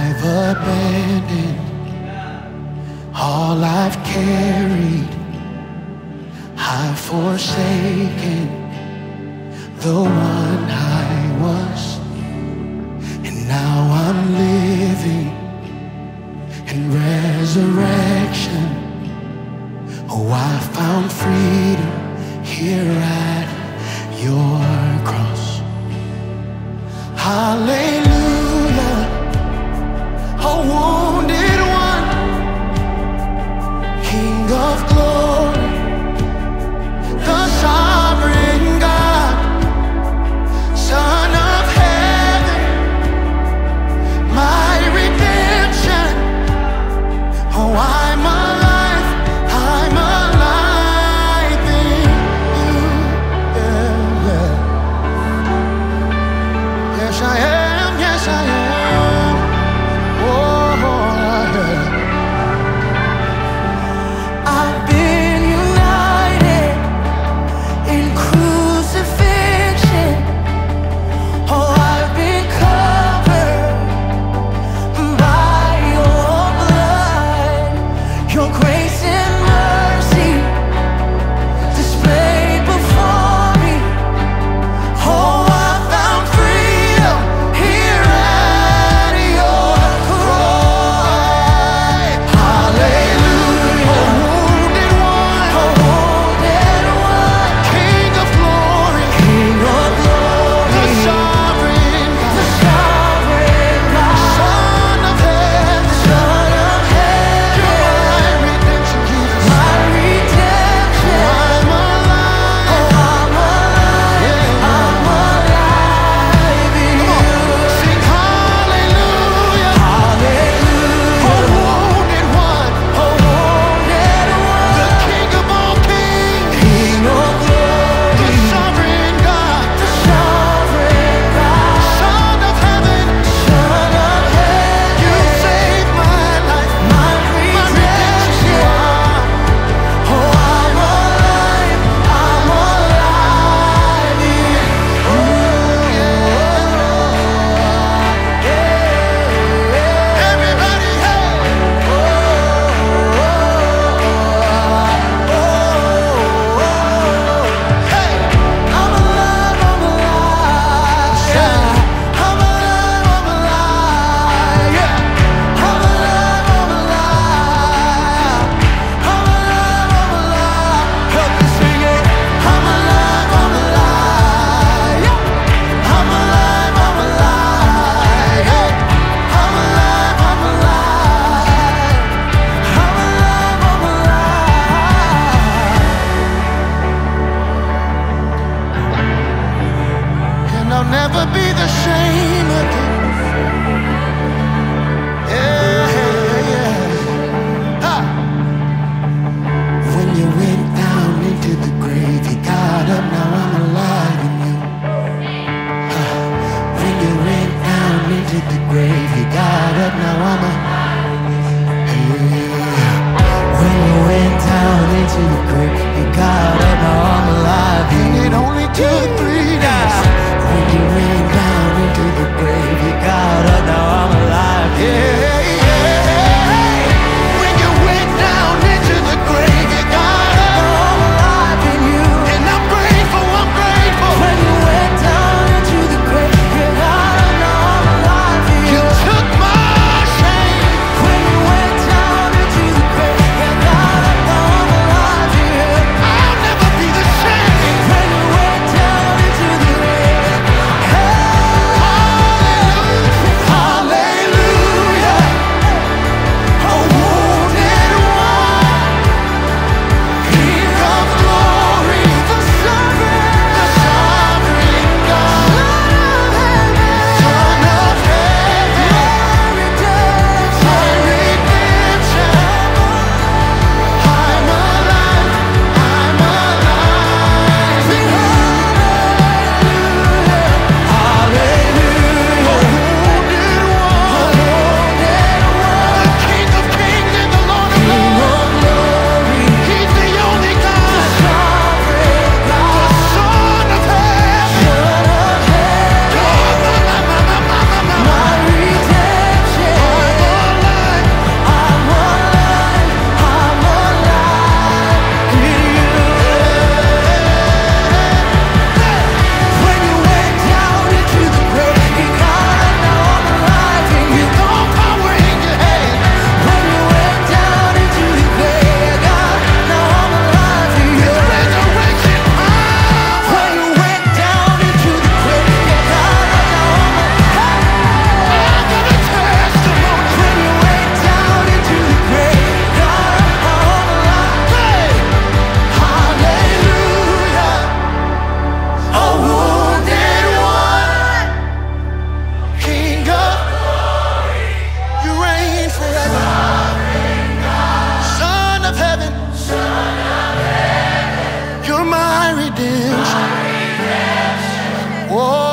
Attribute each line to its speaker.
Speaker 1: I've abandoned all I've carried. I've forsaken the one I was, and now I'm living in resurrection. Oh, I found freedom here at your cross. Hallelujah, a wounded one, King of glory, the sovereign God, Son of heaven, my redemption. Oh, I'm alive in you. Yeah, yeah. Yes, I am, yes, I am. Oh, yeah. I've been united in crucifixion. Oh, I've been covered by your blood, your grace and mercy displayed before me. Oh, I found freedom here at your cross. Hallelujah, a wounded one, King of glory, the sovereign God, Son of heaven, you're my redemption, Jesus. I'm alive. Yeah. Come on, sing hallelujah. A wounded one, the King of all kings, the sovereign God, Son of heaven, you saved my life, my redemption you are. Oh, I'm alive in you. Everybody, hey! Hey! I'm alive, yeah. I'm alive, yeah. I'm alive. Help me sing it. I'm alive, yeah. I'm alive, yeah. I'm alive, and I'll never be the same again. Yeah, yeah. Ha! When you went down into the grave, you got up, now I'm alive in you. When you went down into the grave, you got up, now I'm alive. Yeah. When you went down into the grave, you got up, now I'm alive. And it only took 3 days. When you went down into the grave, you got up, now I'm alive. Yeah, yeah. When you went down into the grave, you got up, now I'm alive in you. And I'm grateful. When you went down into the grave, you got up, now I'm alive in you. You took my shame. When you went down into the grave, you got up, now I'm alive in you. redemption. Oh,